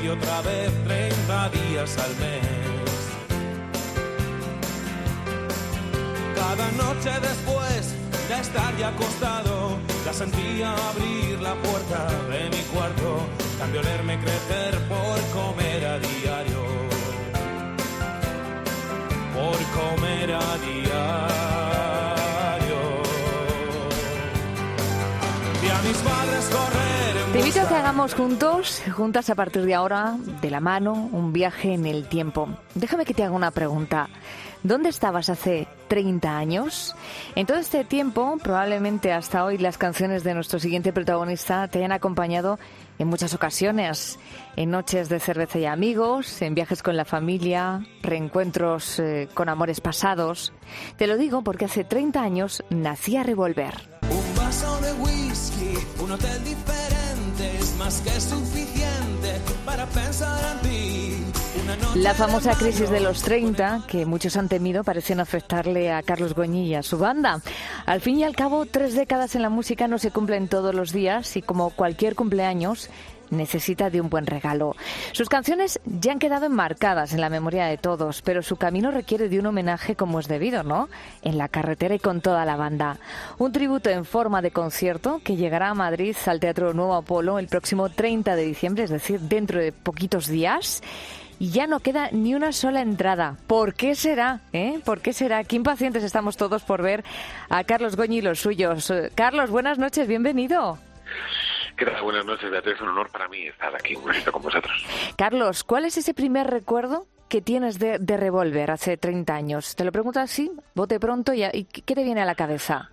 y otra vez 30 días al mes. Cada noche después de estar ya acostado, la sentía abrir la puerta de mi cuarto, cambio olerme crecer por comer a diario, por comer a diario. Vi a mis padres correr. Te invito a que hagamos juntas a partir de ahora, de la mano, un viaje en el tiempo. Déjame que te haga una pregunta. ¿Dónde estabas hace 30 años? En todo este tiempo, probablemente hasta hoy, las canciones de nuestro siguiente protagonista te hayan acompañado en muchas ocasiones, en noches de cerveza y amigos, en viajes con la familia, reencuentros con amores pasados. Te lo digo porque hace 30 años nacía Revolver. Un vaso de whisky, un hotel diferente, es más que suficiente para pensar en ti. La famosa crisis de los 30, que muchos han temido, parece no afectarle a Carlos Goñi y a su banda. Al fin y al cabo, 3 décadas en la música no se cumplen todos los días y, como cualquier cumpleaños, necesita de un buen regalo. Sus canciones ya han quedado enmarcadas en la memoria de todos, pero su camino requiere de un homenaje como es debido, ¿no? En la carretera y con toda la banda. Un tributo en forma de concierto que llegará a Madrid al Teatro Nuevo Apolo el próximo 30 de diciembre, es decir, dentro de poquitos días. Y ya no queda ni una sola entrada. ¿Por qué será? ¿Por qué será? Qué impacientes estamos todos por ver a Carlos Goñi y los suyos. Carlos, buenas noches, bienvenido. ¿Qué tal? Buenas noches, Beatriz. Es un honor para mí estar aquí un ratito con vosotros. Carlos, ¿cuál es ese primer recuerdo que tienes de Revolver hace 30 años? Te lo pregunto así, bote pronto, y ¿qué te viene a la cabeza?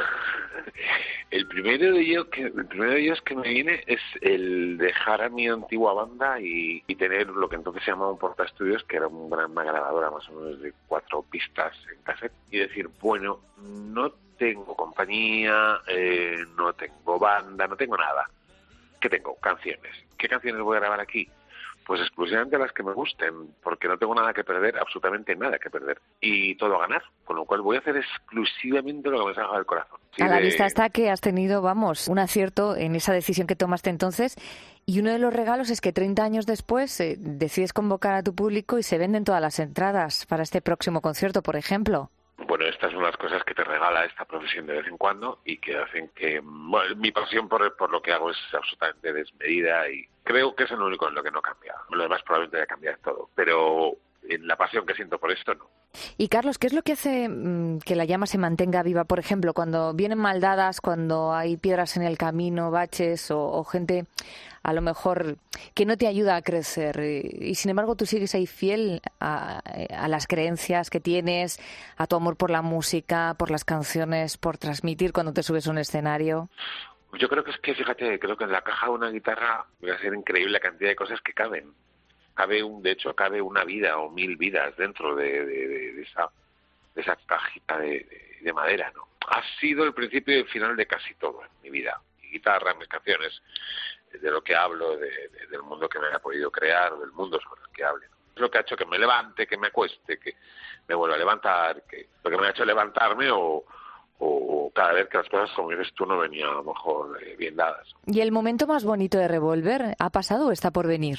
El primero de ellos que me viene es el dejar a mi antigua banda y tener lo que entonces se llamaba un portaestudios, que era una grabadora más o menos de 4 pistas en cassette, y decir, bueno, no tengo compañía, no tengo banda, no tengo nada. ¿Qué tengo? Canciones. ¿Qué canciones voy a grabar aquí? Pues exclusivamente las que me gusten, porque no tengo nada que perder, absolutamente nada que perder, y todo a ganar, con lo cual voy a hacer exclusivamente lo que me salga del corazón. Sí, a la vista está que has tenido, un acierto en esa decisión que tomaste entonces, y uno de los regalos es que 30 años después decides convocar a tu público y se venden todas las entradas para este próximo concierto, por ejemplo. Bueno, estas son las cosas que te regala esta profesión de vez en cuando y que hacen que mi pasión por lo que hago es absolutamente desmedida y creo que es lo único en lo que no cambia. Lo demás probablemente haya cambiado todo, pero en la pasión que siento por esto no. Y Carlos, ¿qué es lo que hace que la llama se mantenga viva? Por ejemplo, cuando vienen maldadas, cuando hay piedras en el camino, baches o gente a lo mejor que no te ayuda a crecer y sin embargo tú sigues ahí fiel a las creencias que tienes, a tu amor por la música, por las canciones, por transmitir cuando te subes a un escenario. Yo creo que fíjate, creo que en la caja de una guitarra va a ser increíble la cantidad de cosas que caben. Cabe una vida o 1000 vidas dentro de esa cajita de madera, ¿no? Ha sido el principio y el final de casi todo en mi vida. Mi guitarra, mis canciones, de lo que hablo, del mundo que me ha podido crear, del mundo sobre el que hable. Es lo que ha hecho que me levante, que me acueste, que me vuelva a levantar, lo que me ha hecho levantarme o cada vez que las cosas, como dices tú, no venían a lo mejor bien dadas. ¿Y el momento más bonito de Revolver ha pasado o está por venir?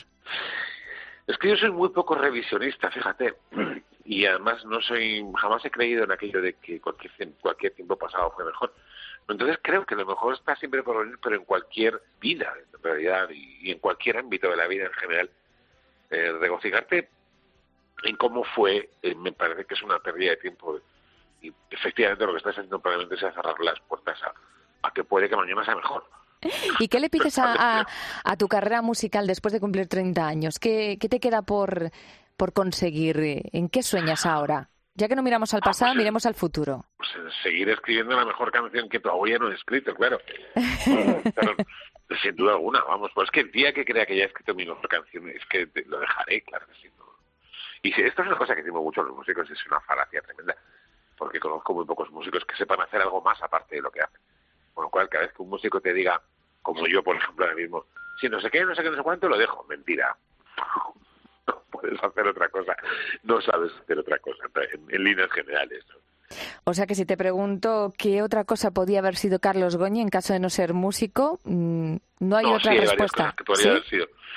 Es que yo soy muy poco revisionista, fíjate, y además jamás he creído en aquello de que cualquier tiempo pasado fue mejor. Entonces creo que lo mejor está siempre por venir, pero en cualquier vida, en realidad, y en cualquier ámbito de la vida en general. Regocijarte en cómo fue, me parece que es una pérdida de tiempo. Y efectivamente lo que estás haciendo probablemente sea cerrar las puertas a que puede que mañana sea mejor. ¿Y qué le pides a tu carrera musical después de cumplir 30 años? ¿Qué te queda por conseguir? ¿En qué sueñas ahora? Ya que no miramos al pasado, miremos al futuro. Pues seguir escribiendo la mejor canción que todavía no he escrito, claro. Pero, sin duda alguna, pues que el día que crea que ya he escrito mi mejor canción es que lo dejaré, claro que sí. Y esto es una cosa que decimos mucho los músicos, es una falacia tremenda, porque conozco muy pocos músicos que sepan hacer algo más aparte de lo que hacen. Con lo cual, cada vez que un músico te diga, como yo, por ejemplo, ahora mismo, si no sé qué, no sé cuánto, lo dejo. Mentira. No puedes hacer otra cosa. No sabes hacer otra cosa, en líneas generales, ¿no? O sea que si te pregunto qué otra cosa podía haber sido Carlos Goñi en caso de no ser músico, no hay otra respuesta. Que podría haber sido.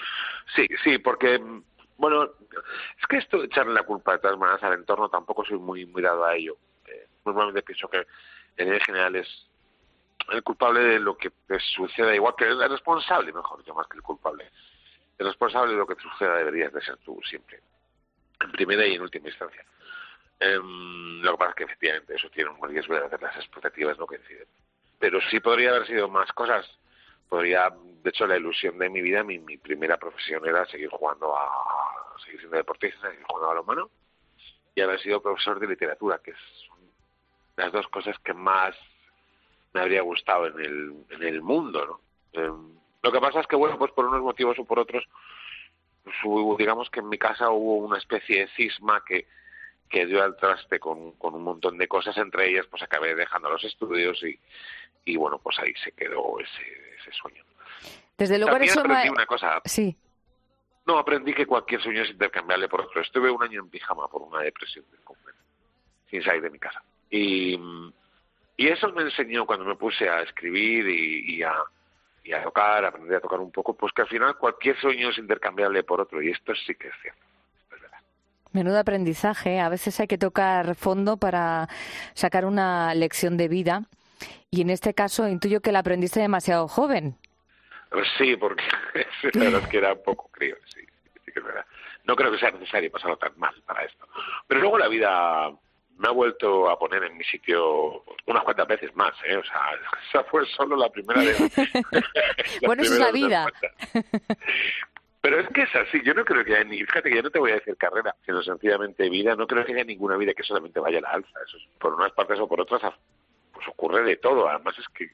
Sí, porque, bueno, es que esto de echarle la culpa de todas maneras al entorno tampoco soy muy dado a ello. Normalmente pienso que en líneas generales el culpable de lo que te suceda, igual que el responsable, mejor dicho, más que el culpable. El responsable de lo que te suceda deberías de ser tú siempre, en primera y en última instancia. Lo que pasa es que efectivamente eso tiene un riesgo de hacer las expectativas no coinciden. Pero sí podría haber sido más cosas. De hecho, la ilusión de mi vida, mi primera profesión era seguir siendo deportista, seguir jugando a balonmano y haber sido profesor de literatura, que son las dos cosas que más me habría gustado en el mundo, ¿no? Lo que pasa es que, bueno, pues por unos motivos o por otros, pues digamos que en mi casa hubo una especie de cisma que dio al traste con un montón de cosas, entre ellas pues acabé dejando los estudios y bueno, pues ahí se quedó ese sueño. Desde luego también eso aprendí una cosa. Sí. No, aprendí que cualquier sueño es intercambiable por otro. Estuve un año en pijama por una depresión completa, sin salir de mi casa. Y eso me enseñó cuando me puse a escribir y a tocar, a aprender a tocar un poco, pues que al final cualquier sueño es intercambiable por otro, y esto sí que es cierto. Esto es verdad. Menudo aprendizaje. A veces hay que tocar fondo para sacar una lección de vida. Y en este caso intuyo que la aprendiste demasiado joven. Pues sí, porque la verdad es que era un poco crío, sí que es verdad. No creo que sea necesario pasarlo tan mal para esto. Pero luego la vida me ha vuelto a poner en mi sitio unas cuantas veces más, O sea, esa fue solo la primera vez. Bueno, esa es la vida. Pero es que es así, yo no creo que haya fíjate que yo no te voy a decir carrera, sino sencillamente vida, no creo que haya ninguna vida que solamente vaya a la alza, eso es, por unas partes o por otras, pues ocurre de todo, además es que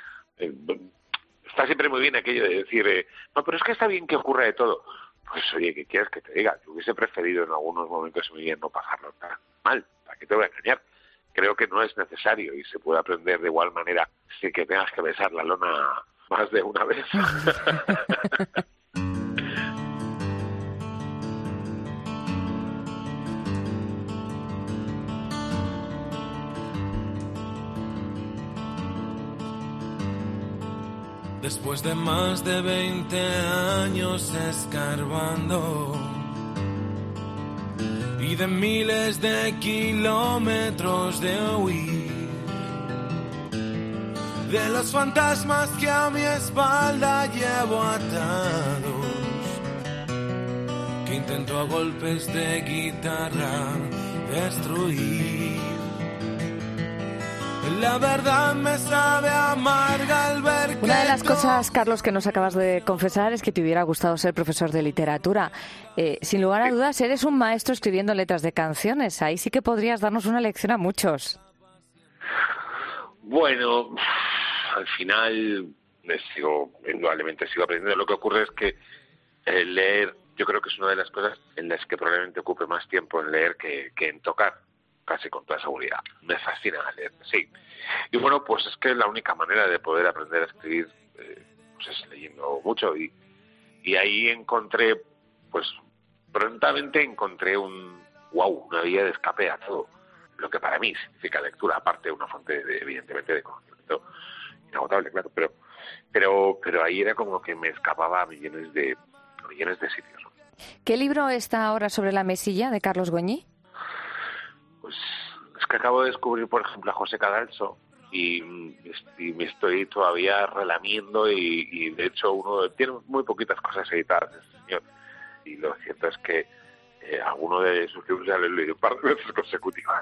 está siempre muy bien aquello de decir, no, pero es que está bien que ocurra de todo. Pues oye, ¿qué quieres que te diga? Yo hubiese preferido en algunos momentos de mi vida no pasarlo tan mal, ¿para qué te voy a engañar? Creo que no es necesario y se puede aprender de igual manera sin que tengas que besar la lona más de una vez. Después de más de 20 años escarbando y de miles de kilómetros de huir de los fantasmas que a mi espalda llevo atados, que intento a golpes de guitarra destruir. La verdad me sabe amarga al ver que... Una de las cosas, Carlos, que nos acabas de confesar es que te hubiera gustado ser profesor de literatura. Sin lugar a dudas, eres un maestro escribiendo letras de canciones. Ahí sí que podrías darnos una lección a muchos. Bueno, al final indudablemente sigo aprendiendo. Lo que ocurre es que el leer, yo creo que es una de las cosas en las que probablemente ocupe más tiempo en leer que en tocar. Casi con toda seguridad. Me fascina leer, sí. Y bueno, pues es que la única manera de poder aprender a escribir pues es leyendo mucho y ahí encontré, pues prontamente encontré una vía de escape a todo lo que para mí significa lectura, aparte de una fuente evidentemente de conocimiento inagotable, claro, pero ahí era como que me escapaba a millones de sitios. ¿Qué libro está ahora sobre la mesilla de Carlos Goñi? Pues es que acabo de descubrir, por ejemplo, a José Cadalso y me estoy todavía relamiendo y de hecho uno tiene muy poquitas cosas editadas de este señor y lo cierto es que alguno de sus libros ya lo he leído un par de veces consecutivas.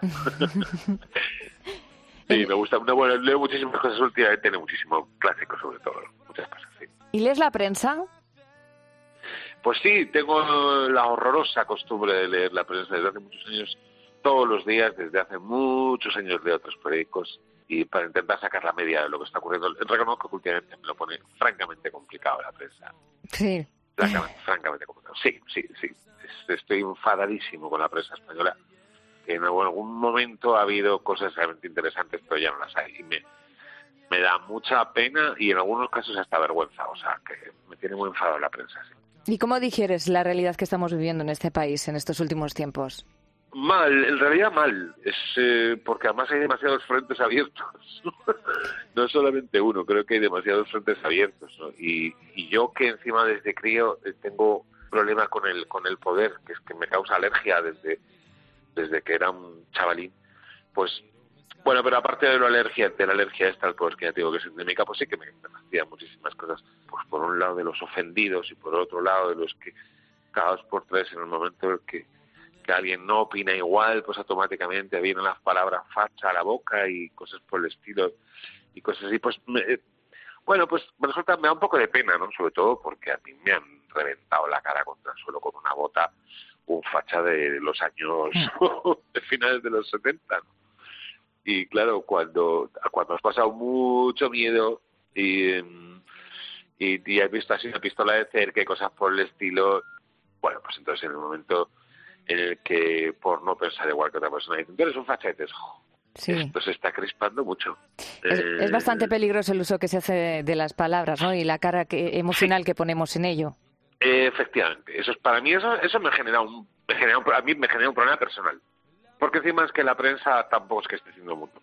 Sí, me gusta. Bueno, leo muchísimas cosas últimamente, leo muchísimo clásico sobre todo, muchas cosas, sí. ¿Y lees la prensa? Pues sí, tengo la horrorosa costumbre de leer la prensa desde hace muchos años. Todos los días, desde hace muchos años, leo otros periódicos y para intentar sacar la media de lo que está ocurriendo. Reconozco que últimamente me lo pone francamente complicado la prensa. Sí. Francamente complicado. Sí. Estoy enfadadísimo con la prensa española. En algún momento ha habido cosas realmente interesantes, pero ya no las hay. Y me da mucha pena y en algunos casos hasta vergüenza. O sea, que me tiene muy enfadado la prensa, sí. ¿Y cómo digieres la realidad que estamos viviendo en este país en estos últimos tiempos? Mal, en realidad mal, es porque además hay demasiados frentes abiertos, no solamente uno, creo que hay demasiados frentes abiertos, ¿no? Y yo que encima desde crío tengo problema con el poder, que es que me causa alergia desde que era un chavalín. Pues, bueno, pero aparte de la alergia esta al poder que ya te digo que es endémica, pues sí que me hacía muchísimas cosas. Pues por un lado de los ofendidos y por otro lado de los que, cada 2 por 3, en el momento en que alguien no opina igual, pues automáticamente vienen las palabras facha a la boca y cosas por el estilo y cosas así. Pues, pues me da un poco de pena, ¿no? Sobre todo porque a mí me han reventado la cara contra el suelo con una bota un facha de los años de finales de los 70, ¿no? Y claro, cuando has pasado mucho miedo y has visto así una pistola de cerca y cosas por el estilo, bueno, pues entonces en el momento en el que, por no pensar igual que otra persona, dices, tú eres un facha, y dices, sí. Esto se está crispando mucho. Es bastante peligroso el uso que se hace de las palabras, ¿no? Y la cara emocional que ponemos en ello. Efectivamente. Eso es, para mí eso me genera un problema personal. Porque encima es que la prensa tampoco es que esté haciendo mucho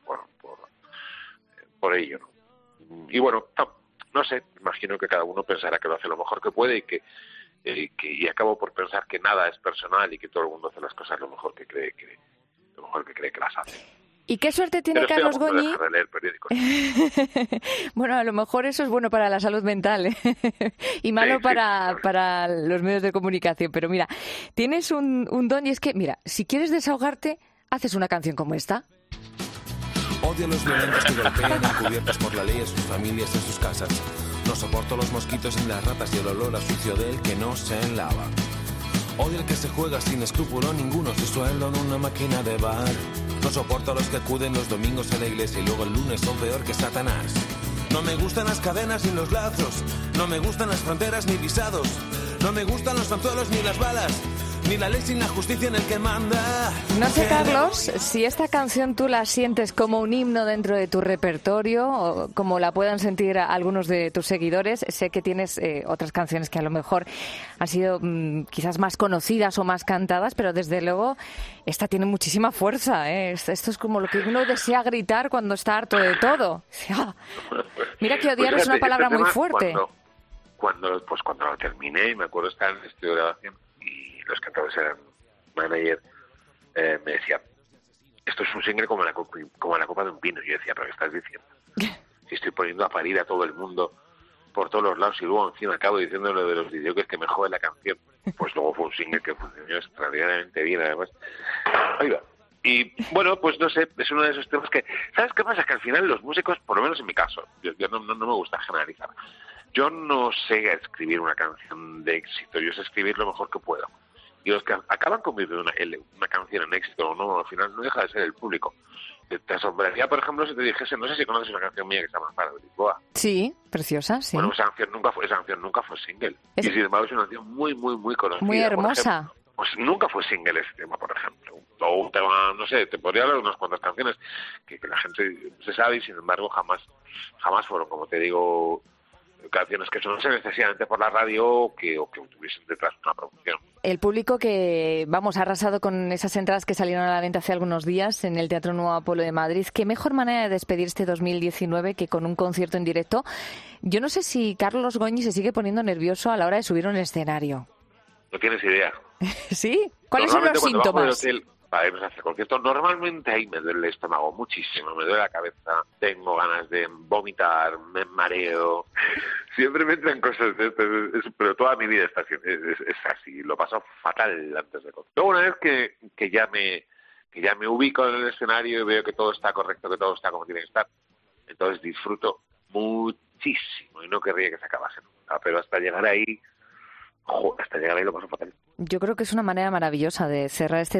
por ello, ¿no? Y bueno, no sé, imagino que cada uno pensará que lo hace lo mejor que puede y acabo por pensar que nada es personal y que todo el mundo hace las cosas lo mejor que cree que las hace. ¿Y qué suerte tiene Carlos Goñi? De leer periódicos. Bueno, a lo mejor eso es bueno para la salud mental, ¿eh? Y malo para los medios de comunicación. Pero mira, tienes un don y es que, mira, si quieres desahogarte, haces una canción como esta. Odio a los violentos que golpean encubiertos por la ley a sus familias en sus casas. No soporto los mosquitos en las ratas y el olor a sucio del que no se lava. Odio el que se juega sin escrúpulo ninguno su sueldo en una máquina de bar. No soporto a los que acuden los domingos a la iglesia y luego el lunes son peor que Satanás. No me gustan las cadenas ni los lazos, no me gustan las fronteras ni visados, no me gustan los anzuelos ni las balas, ni la ley sin la justicia en el que manda. No sé, Carlos, si esta canción tú la sientes como un himno dentro de tu repertorio o como la puedan sentir algunos de tus seguidores. Sé que tienes otras canciones que a lo mejor han sido quizás más conocidas o más cantadas, pero desde luego esta tiene muchísima fuerza, ¿eh? Esto es como lo que uno desea gritar cuando está harto de todo. Mira que odiar es una palabra muy fuerte. Cuando lo terminé, me acuerdo estar en el estudio de grabación, los cantadores eran manager, me decía, esto es un single como la copa de un pino. Y yo decía, ¿pero qué estás diciendo? Si estoy poniendo a parir a todo el mundo por todos los lados y luego encima acabo diciendo lo de los videoclips que me jode la canción. Pues luego fue un single que funcionó extraordinariamente bien, además. Ahí va. Y bueno, pues no sé, es uno de esos temas que, ¿sabes qué pasa? Que al final los músicos, por lo menos en mi caso, yo no me gusta generalizar, yo no sé escribir una canción de éxito, yo sé escribir lo mejor que puedo. Y los que acaban convirtiendo una canción en éxito o no, al final no deja de ser el público. Te asombraría, por ejemplo, si te dijese, no sé si conoces una canción mía que se llama Amparo de Lisboa. Sí, preciosa, sí. Bueno, esa canción nunca fue single. Y sin embargo es una canción muy, muy, muy conocida. Muy hermosa. Pues nunca fue single ese tema, por ejemplo. O un tema, no sé, te podría hablar de unas cuantas canciones que la gente se sabe y sin embargo jamás fueron, como te digo, canciones que sonase necesariamente por la radio o que tuviesen detrás una producción. El público que, ha arrasado con esas entradas que salieron a la venta hace algunos días en el Teatro Nuevo Apolo de Madrid. ¿Qué mejor manera de despedir este 2019 que con un concierto en directo? Yo no sé si Carlos Goñi se sigue poniendo nervioso a la hora de subir a un escenario. No tienes idea. ¿Sí? ¿Cuáles son los síntomas? Para irnos a hacer conciertos, normalmente ahí me duele el estómago muchísimo, me duele la cabeza, tengo ganas de vomitar, me mareo, siempre me entran cosas de esto, pero toda mi vida es así, lo paso fatal antes de concierto. Luego una vez que ya me ubico en el escenario y veo que todo está correcto, que todo está como tiene que estar, entonces disfruto muchísimo y no querría que se acabase nunca, pero hasta llegar ahí lo paso fatal. Yo creo que es una manera maravillosa de cerrar este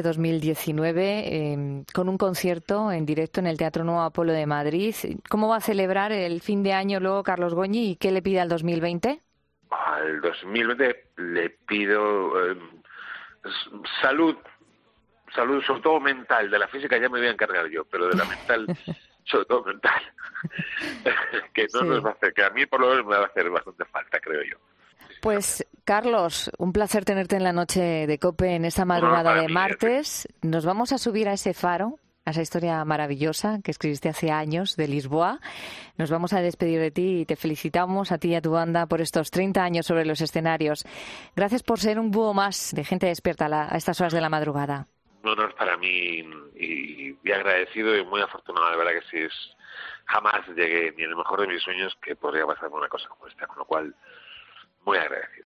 2019 con un concierto en directo en el Teatro Nuevo Apolo de Madrid. ¿Cómo va a celebrar el fin de año luego Carlos Goñi y qué le pide al 2020? Al 2020 le pido salud, sobre todo mental. De la física ya me voy a encargar yo, pero de la mental, sobre todo mental. Que no nos va a hacer, que a mí por lo menos me va a hacer bastante falta, creo yo. Pues, Carlos, un placer tenerte en la noche de COPE en esta madrugada de martes. Nos vamos a subir a ese faro a esa historia maravillosa que escribiste hace años de Lisboa. Nos vamos a despedir de ti y te felicitamos a ti y a tu banda por estos 30 años sobre los escenarios. Gracias por ser un búho más de gente despierta a estas horas de la madrugada. Un honor para mí y agradecido y muy afortunado, de verdad que sí, jamás llegué ni en el mejor de mis sueños que podría pasarme una cosa como esta, con lo cual muy agradecido.